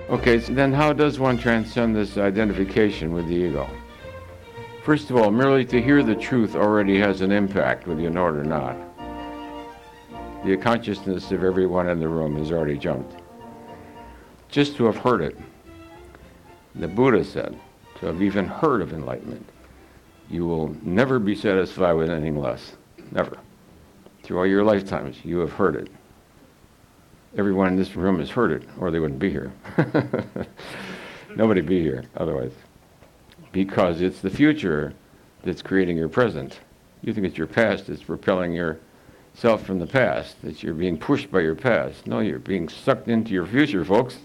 Okay, so then how does one transcend this identification with the ego? First of all, merely to hear the truth already has an impact, whether you know it or not. The consciousness of everyone in the room has already jumped. Just to have heard it. The Buddha said, to have even heard of enlightenment, you will never be satisfied with anything less. Never. Through all your lifetimes, you have heard it. Everyone in this room has heard it, or they wouldn't be here. Nobody would be here otherwise. Because it's the future that's creating your present. You think it's your past that's propelling yourself from the past, that you're being pushed by your past. No, you're being sucked into your future, folks.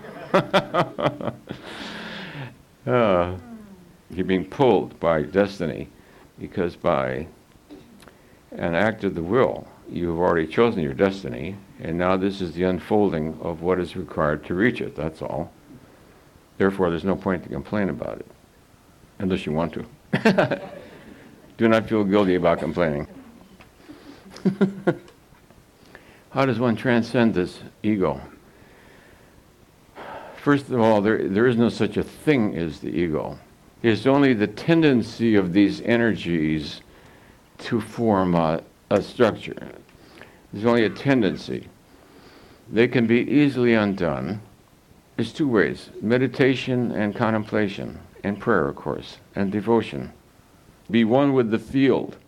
You're being pulled by destiny, because by an act of the will, you have already chosen your destiny, and now this is the unfolding of what is required to reach it, that's all. Therefore, there's no point to complain about it, unless you want to. Do not feel guilty about complaining. How does one transcend this ego? First of all, there is no such a thing as the ego. It's only the tendency of these energies to form a structure. There's only a tendency. They can be easily undone. There's two ways: meditation and contemplation, and prayer, of course, and devotion. Be one with the field.